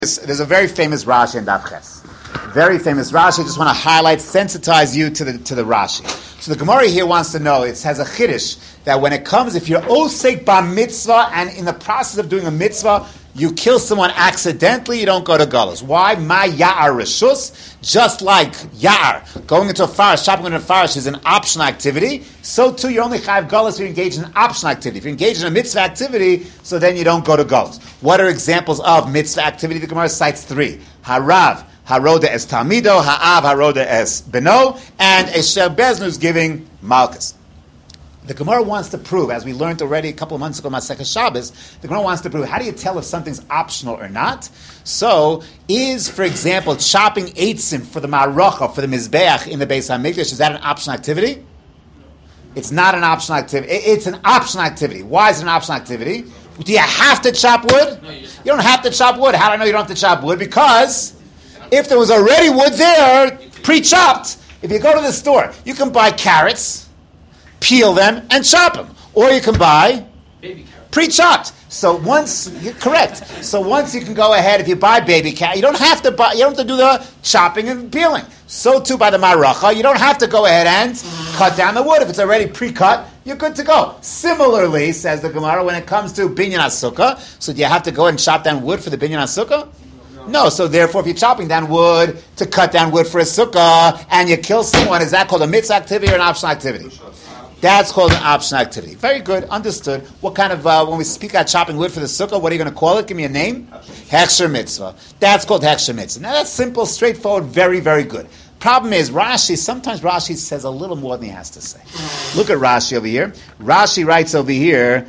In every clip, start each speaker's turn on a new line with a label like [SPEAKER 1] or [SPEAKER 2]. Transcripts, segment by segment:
[SPEAKER 1] There's a very famous Rashi in Daf Ches. Very famous Rashi. I just want to highlight, sensitize you to the Rashi. So the Gemara here wants to know, it has a chiddush, that when it comes, if you're osek ba mitzvah, and in the process of doing a mitzvah, you kill someone accidentally, you don't go to galus. Why? Ma ya'ar reshus. Just like ya'ar, going into a farish, shopping into a farish is an optional activity, so too you're only chayav galus if you're engaged in an optional activity. If you're engaged in a mitzvah activity, so then you don't go to galus. What are examples of mitzvah activity? The Gemara cites three. Harav, haroda es talmido, ha'av, haroda es beno, and a shel beznu is giving malchus. The Gemara wants to prove, as we learned already a couple of months ago, Masechah Shabbos, the Gemara wants to prove, how do you tell if something's optional or not? So, is, for example, chopping eitzim for the maracha, for the mizbeach in the Beis HaMikdash, is that an optional activity? It's not an optional activity. It's an optional activity. Why is it an optional activity? Do you have to chop wood? No, you don't have to chop wood. How do I know you don't have to chop wood? Because if there was already wood there, pre-chopped, if you go to the store, you can buy carrots, peel them, and chop them. Or you can buy baby carrots. Pre-chopped. So once, correct. So once you can go ahead, if you buy baby carrots, you don't have to do the chopping and peeling. So too by the maracha, you don't have to go ahead and cut down the wood. If it's already pre-cut, you're good to go. Similarly, says the Gemara, when it comes to binyan HaSukkah, so do you have to go and chop down wood for the binyan HaSukkah? No, so therefore if you're chopping down wood to cut down wood for a sukkah and you kill someone, is that called a mitzvah activity or an optional activity? That's called an optional activity. Very good, understood. What kind of, when we speak about chopping wood for the sukkah, what are you going to call it? Give me a name. Heksher mitzvah. That's called Heksher mitzvah. Now that's simple, straightforward, very, very good. Problem is, sometimes Rashi says a little more than he has to say. Look at Rashi over here. Rashi writes over here,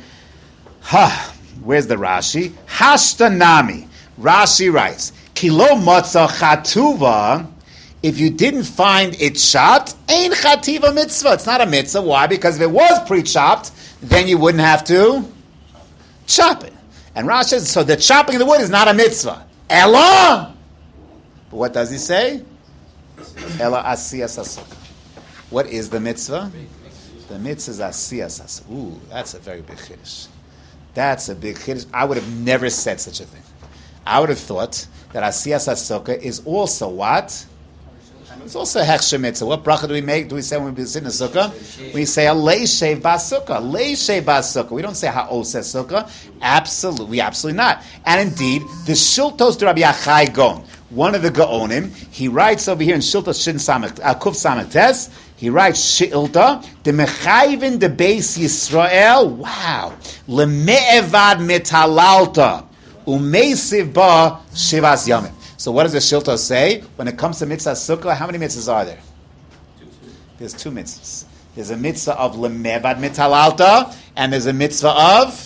[SPEAKER 1] where's the Rashi? Hashtanami. Rashi writes, Kilo matzah chatuva. If you didn't find it chopped, ain't chativa mitzvah. It's not a mitzvah. Why? Because if it was pre-chopped, then you wouldn't have to chop it. And Rashi says, so the chopping of the wood is not a mitzvah. Ella! But what does he say? Ella asiyas hasukah. What is the mitzvah? The mitzvah is asiyas hasukah. Ooh, that's a very big chiddush. That's a big chiddush. I would have never said such a thing. I would have thought that asiyas hasukah is also what? It's also a heksher mitzvah. What bracha do we make? Do we say when we sit in a sukkah? We say a leishev basukah. Leishev basukah. We don't say ha'oseh sukkah. Absolutely not. And indeed, the Shiltos de Rabbi Achai Gon, one of the Gaonim, he writes over here in Shiltos Shin Samach Kuf Samach Tes, he writes Shilta de Mechayvin de Beis Yisrael. Wow, leme'evad metalalta umeisiv ba shivas yamim. So what does the Shilta say? When it comes to mitzvah sukkah, how many mitzvahs are there? There's two mitzvahs. There's a mitzvah of lemevad mitalalta, and there's a mitzvah of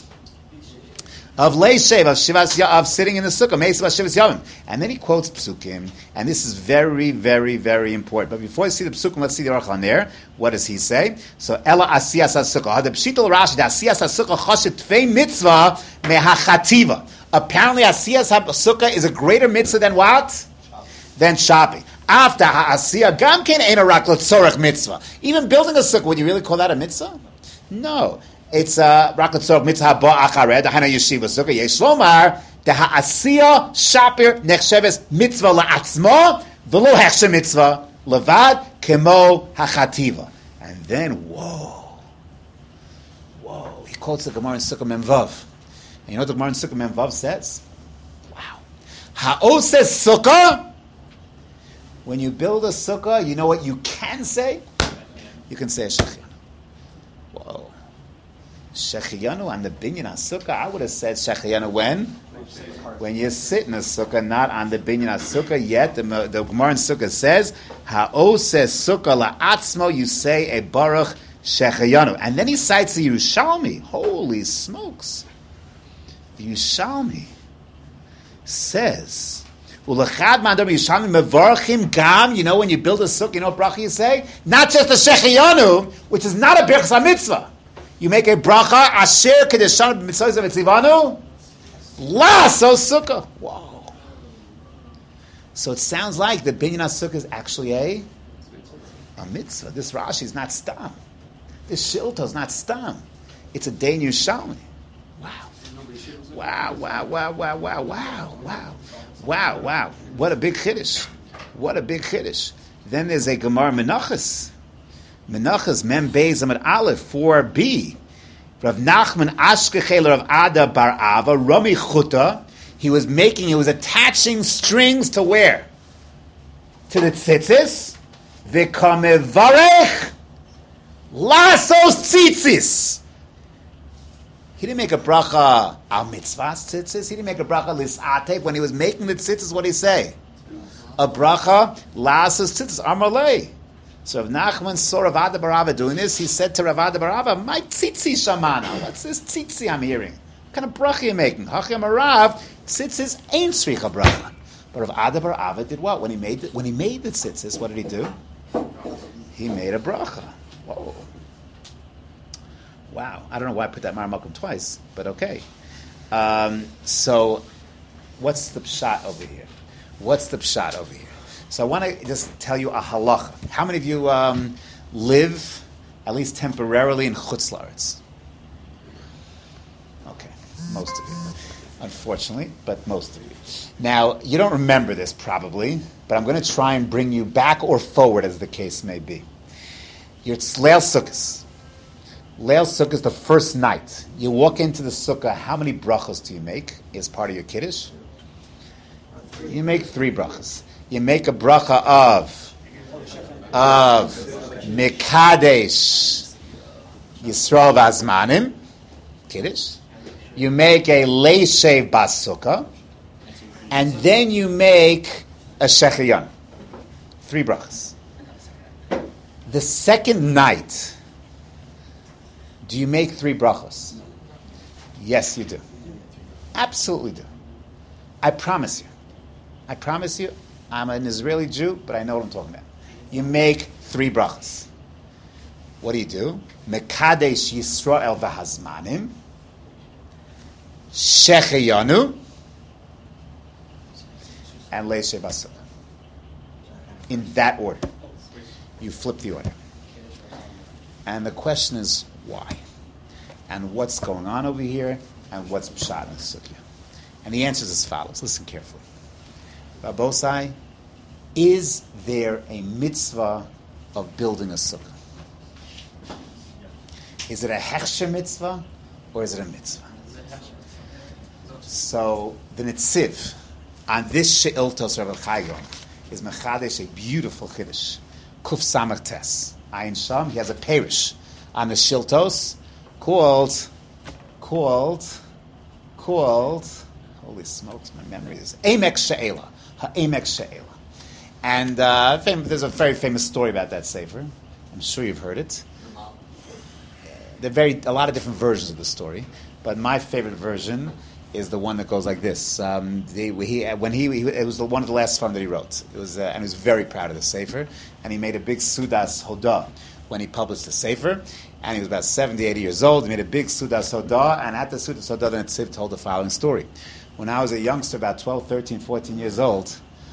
[SPEAKER 1] leishev, of sitting in the sukkah, meisiv shivas yamim. And then he quotes psukim, and this is very, very, very important. But before we see the psukim, let's see the Aruch LaNer. What does he say? So ela asiyas sukkah. The pshitul Rashi, the asiyas sukkah chashet tvei mitzvah mehachativa. Apparently, asiyas sukkah is a greater mitzvah than what? Than chopping. After ha'asiyah, gam ken ein rak l'tzorech mitzvah. Even building a sukkah, would you really call that a mitzvah? No. It's a rak l'tzorech mitzvah ba'achared, ha'hana yeshiva sukkah, yesh lomar, the ha'asiyah shapir nechsheves mitzvah la'atzma, v'lo hechshe mitzvah, levad kemo ha'chativa. And then, whoa, he quotes the Gemara in Sukkah Memvav. And you know what the Gemara in Sukkah Memvav says? Wow. Ha'oseh sukkah. When you build a sukkah, you know what you can say? You can say a shechianu. Whoa. Shechianu on the binyan HaSukkah. I would have said shechianu when? When you sit in a sukkah, not on the binyan HaSukkah yet. The Gemara in Sukkah says, Ha'oseh sukkah la'atzmo, you say a baruch shechianu. And then he cites the Yerushalmi. Holy smokes. The Yerushalmi says, you know when you build a sukkah, you know what bracha you say? Not just the Shechiyanu, which is not a birchas HaMitzvah. You make a bracha, Asher Kedeshanu b'mitzvah v'tzivanu, La so sukkah. Whoa. So it sounds like the binyan HaSukkah is actually a mitzvah. This Rashi is not stam. This Shilta is not stam. It's a day in Yerushalmi. Wow. Wow. Wow. What a big chiddush. What a big chiddush. Then there's a Gemara Menachos. Menachos, Mem Beis Amud Aleph, 4b. Rav Nachman Ashkechel Rav Ada Bar Ava, Rami Chuta, he was attaching strings to where? To the tzitzis. V'kamevarech lasos tzitzis. He didn't make a bracha al mitzvahs tzitzis. He didn't make a bracha lis'atev. When he was making the tzitzis, what did he say? A bracha lasos tzitzis, amarlei. So Rav Nachman saw Rav Ada Bar Ava doing this. He said to Rav Ada Bar Ava, my tzitzi shamana. What's this tzitzi I'm hearing? What kind of bracha are you making? Hachim Arav, tzitzis ain't tzricha bracha. But Rav Ada Bar Ava did what? When he made the tzitzis, what did he do? He made a bracha. Whoa. Wow. I don't know why I put that Mar Malkum twice, but okay. So what's the pshat over here? So I want to just tell you a halacha. How many of you live, at least temporarily, in Chutz La'aretz? Okay, most of you. Unfortunately, but most of you. Now, you don't remember this probably, but I'm going to try and bring you back or forward as the case may be. It's Leil Sukkos. Leil Sukkos, the first night. You walk into the sukkah, how many brachos do you make as part of your kiddush? You make 3 brachos. You make a bracha of Mekadesh Yisrael Vazmanim, Kiddush. You make a Leishev Basukah, and then you make a Shechayan. 3 brachas. The second night, do you make 3 brachos? Yes, you do. Absolutely do. I promise you. I'm an Israeli Jew, but I know what I'm talking about. You make 3 brachas. What do? Mekadesh Yisrael v'hazmanim, Shecheyanu, and Leishe Basukah. In that order. You flip the order. And the question is, why? And what's going on over here? And what's pshat in the sukkah? And the answer is as follows. Listen carefully. Rabosai, is there a mitzvah of building a sukkah? Is it a hechsher mitzvah or is it a mitzvah? So the Netziv on this she'iltos Rabbi Chayom is mechadesh a beautiful chiddush, Kuf Samach Tes Ayin Sham. He has a parish on the shiltos called. Holy smokes, my memory is Emek She'ela. Ha'emek She'ela. And there's a very famous story about that sefer. I'm sure you've heard it. There are a lot of different versions of the story, but my favorite version is the one that goes like this. It was one of the last fund that he wrote. It was, and he was very proud of the sefer, and he made a big Sudas Hodah when he published the sefer, and he was about 70, 80 years old. He made a big Sudas Hodah, and at the Sudas Hodah, the Netziv told the following story. When I was a youngster, about 12, 13, 14 years old,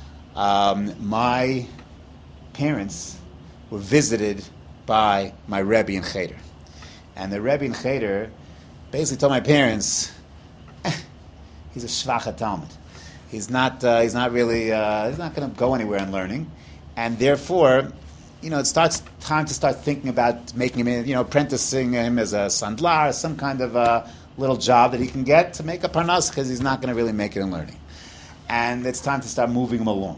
[SPEAKER 1] my parents were visited by my Rebbe in Cheder. And the Rebbe in Cheder basically told my parents, he's a shvacha Talmud. He's not going to go anywhere in learning. And therefore, it's time to start thinking about making him, apprenticing him as a sandlar, some kind of little job that he can get to make a parnas, because he's not going to really make it in learning. And it's time to start moving him along.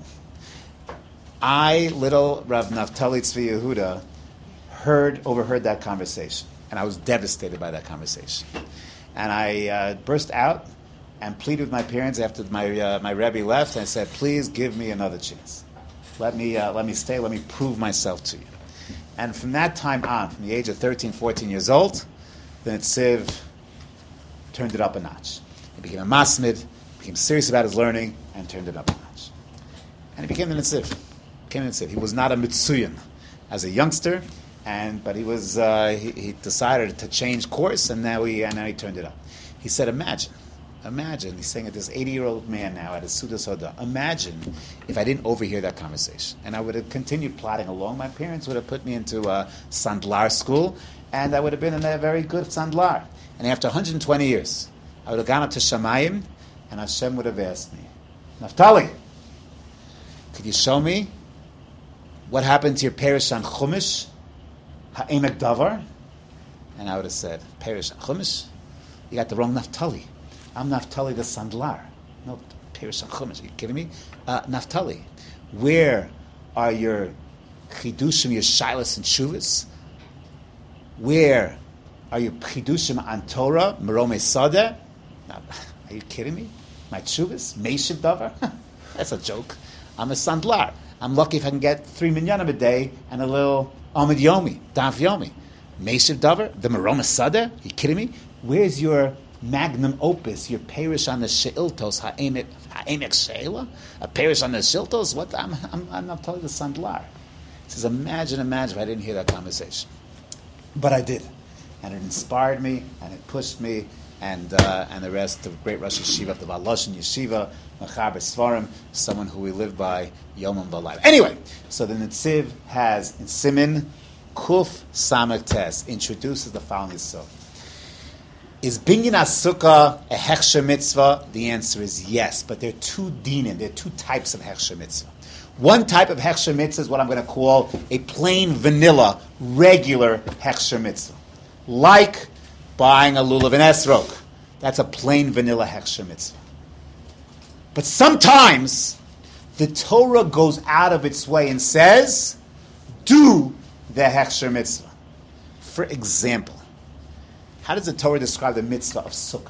[SPEAKER 1] Little Rav Naftali Tzvi Yehuda, overheard that conversation, and I was devastated by that conversation. And I burst out and pleaded with my parents after my Rebbe left, and I said, "Please give me another chance. Let me stay. Let me prove myself to you." And from that time on, from the age of 13, 14 years old, the Netziv turned it up a notch. He became a masmid, became serious about his learning, and turned it up a notch. And he became the Netziv. He was not a mitzuyan as a youngster, but he was. He decided to change course, and now he turned it up. He said, "Imagine." He's saying that this 80-year-old man now at his Sudas Hodah. Imagine if I didn't overhear that conversation, and I would have continued plodding along. My parents would have put me into a sandlar school, and I would have been in a very good sandlar. And after 120 years, I would have gone up to Shamayim, and Hashem would have asked me, Naftali, could you show me what happened to your Perish on Chumash? Ha'emek Davar? And I would have said, Perish on Chumash? You got the wrong Naftali. I'm Naftali the Sandlar. No, Perish on Chumash. Are you kidding me? Naftali, where are your Chidushim, your Shilas and Shuvas? Where are your Chidushim on Torah, Merome Sadeh? Are you kidding me? My Shuvas? Meishiv Davar? That's a joke. I'm a Sandlar. I'm lucky if I can get 3 minyanim a day and a little Amid Yomi, Daf Yomi. Meishiv Davar? The Merome Sadeh? Are you kidding me? Where's your magnum opus, your perish on the sheiltos, ha'emek sheila, a perish on the sheiltos? What? I'm not telling the Sandlar. He says, imagine if I didn't hear that conversation, but I did, and it inspired me, and it pushed me, and the rest of great Rosh Yeshiva of the Valoshin Yeshiva, Mechaber Svarim, someone who we live by Yomam V'Layla. Anyway, so the Netziv has in Simin Kuf Samek Tes introduces the following so. Is binyan asukah a hechsher mitzvah? The answer is yes, but there are two dinim. There are two types of hechsher mitzvah. One type of hechsher mitzvah is what I'm going to call a plain vanilla, regular hechsher mitzvah, like buying a lulav and esrog. That's a plain vanilla hechsher mitzvah. But sometimes the Torah goes out of its way and says, do the hechsher mitzvah. For example, how does the Torah describe the mitzvah of sukkah?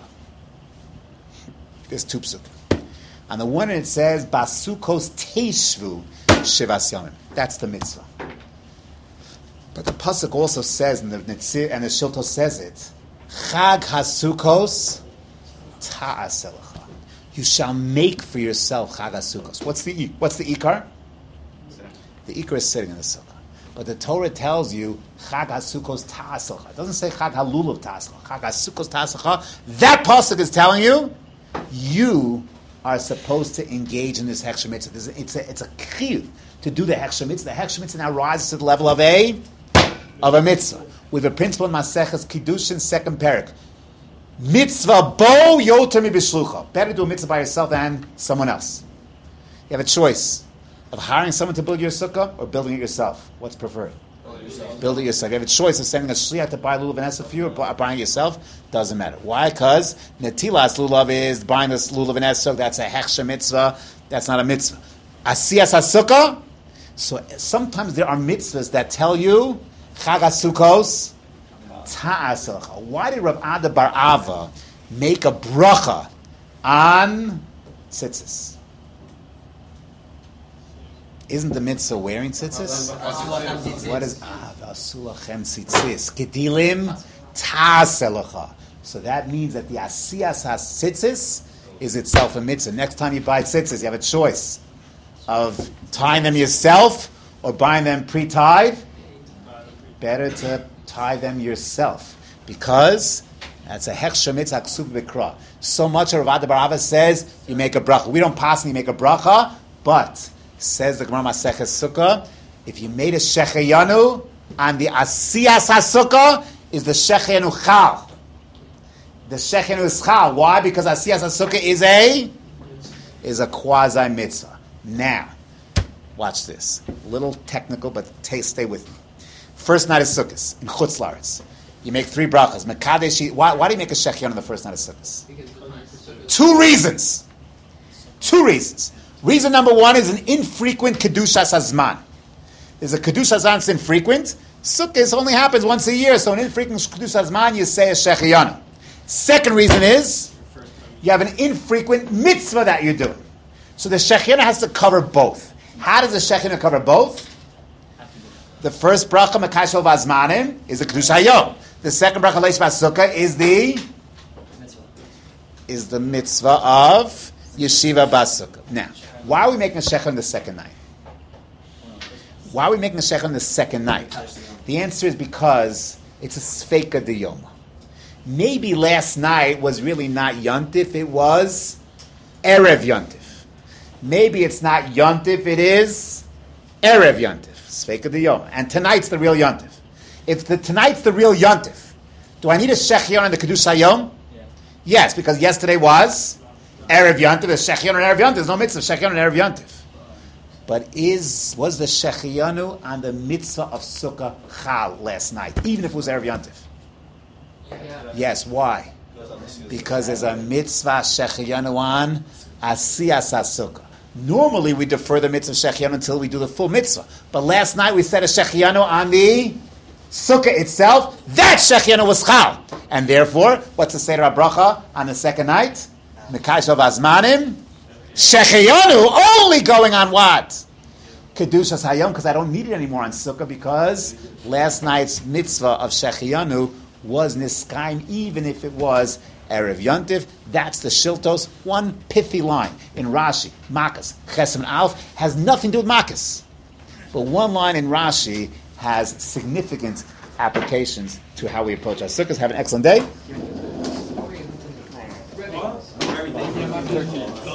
[SPEAKER 1] There's two psukim. On the one hand, it says, Basukos teishvu shivas yamim. That's the mitzvah. But the pasuk also says, and the Shilto says it, Chag hasukos ta'aselecha. You shall make for yourself Chag hasukos. What's the ikar? The ikar is sitting in the sukkah. But the Torah tells you Chag HaSukkos Ta'aselcha. It doesn't say Chag HaLulav Ta'aselcha. Chag HaSukkos Ta'aselcha. That pasuk is telling you, you are supposed to engage in this hechsher mitzvah. It's a chiyuv to do the hechsher mitzvah. The hechsher mitzvah now rises to the level of a mitzvah. We have a principle in Maseches Kiddushin, second parak. Mitzvah bo yoter mi b'shlucha. Better do a mitzvah by yourself than someone else. You have a choice of hiring someone to build your sukkah or building it yourself. What's preferred? Build it yourself. You have a choice of sending a shliach to buy lulav and esrog for you or buying it yourself. Doesn't matter. Why? Because netilas lulav is buying this lulav and esrog. That's a hechsher mitzvah. That's not a mitzvah. Asiyas hasukah. So sometimes there are mitzvahs that tell you Chag HaSukkos Ta'aselcha. Why did Rav Ada Bar Ava make a bracha on tzitzis? Isn't the mitzvah wearing tzitzis? What is Asulachem tzitzis? Gedilim ta'aselecha. So that means that the asiyas tzitzis is itself a mitzvah. Next time you buy tzitzis, you have a choice of tying them yourself or buying them pre-tied. Better to tie them yourself because that's a hechsher mitzvah ksuv b'kra. So much Rav Ada Bar Ava says you make a bracha. We don't pass and you make a bracha, but says the Gemara Maseches Sukkah, if you made a shecheyanu on the asiyas hasukah, is the shecheyanu chal. The shecheyanu is chal. Why? Because asiyas hasukah is a quasi mitzvah. Now, watch this. A little technical, but stay with me. First night of Sukkot in Chutz La'aretz. You make 3 brachas. Mekadesh. Why do you make a shecheyanu on the first night of Sukkot? 2 reasons. 2 reasons. Reason number 1 is an infrequent Kedushas Hazman. There's a Kedushas Hazman that's infrequent. Sukkot only happens once a year, so an infrequent Kedushas Hazman, you say a Shecheyanu. Second reason is, you have an infrequent mitzvah that you're doing. So the Shecheyanu has to cover both. How does the Shecheyanu cover both? The first bracha, Mekashel Vazmanim, is the Kedush Hayom. The second bracha, Leish Vasukkah, is the mitzvah of Yeshiva Basukah. Now, why are we making a shechah on the second night? Why are we making a shechah on the second night? The answer is because it's a sfeika de yoma. Maybe last night was really not Yontif, it was Erev Yontif. Maybe it's not Yontif, it is Erev Yontif. Sfeika de yoma. And tonight's the real Yontif. If tonight's the real Yontif, do I need a shechah on the Kedush Hayom? Yeah. Yes, because yesterday was Erev Yantiv, there's Shechianu and Erev Yantiv. There's no mitzvah Shechianu and Erev Yantiv. But was the Shechianu on the mitzvah of Sukkah Chal last night, even if it was Erev Yantiv? Yes, why? Because there's a mitzvah Shechianu on Asiyas HaSukkah. Normally we defer the mitzvah Shechianu until we do the full mitzvah. But last night we said a Shechianu on the Sukkah itself. That Shechianu was Chal. And therefore, what's the Seder HaBracha on the second night? Mekayshel Vazmanim. Shechianu only going on what? Kedushas Hayom, because I don't need it anymore on Sukkah, because last night's mitzvah of Shechianu was Niskaim, even if it was Erev Yontiv. That's the Shiltos. One pithy line in Rashi, Makas, Chesem Alf, has nothing to do with Makas. But one line in Rashi has significant applications to how we approach our Sukkahs. Have an excellent day.